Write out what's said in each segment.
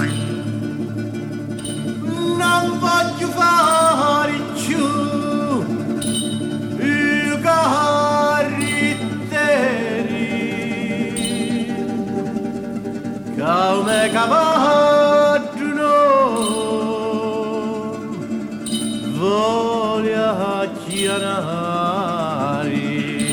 Non voglio fare più i carritteri come cavallo voglia chiamare.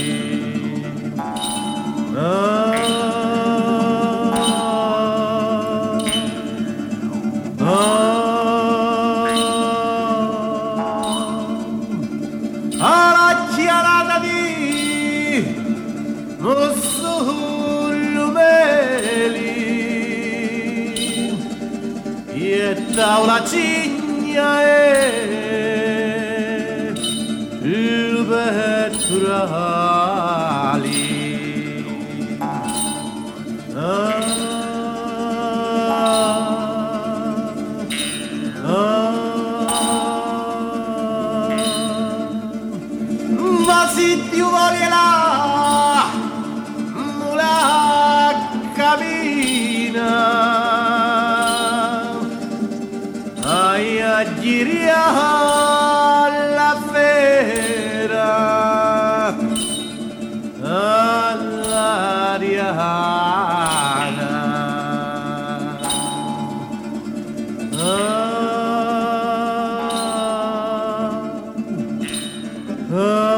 Alla chiarata di Mussolumeli e tavola cigna e il pettorali. Ma se Dio vuole là, la cammina, ai a girare alla fera, all'Ariana. Ah, ah.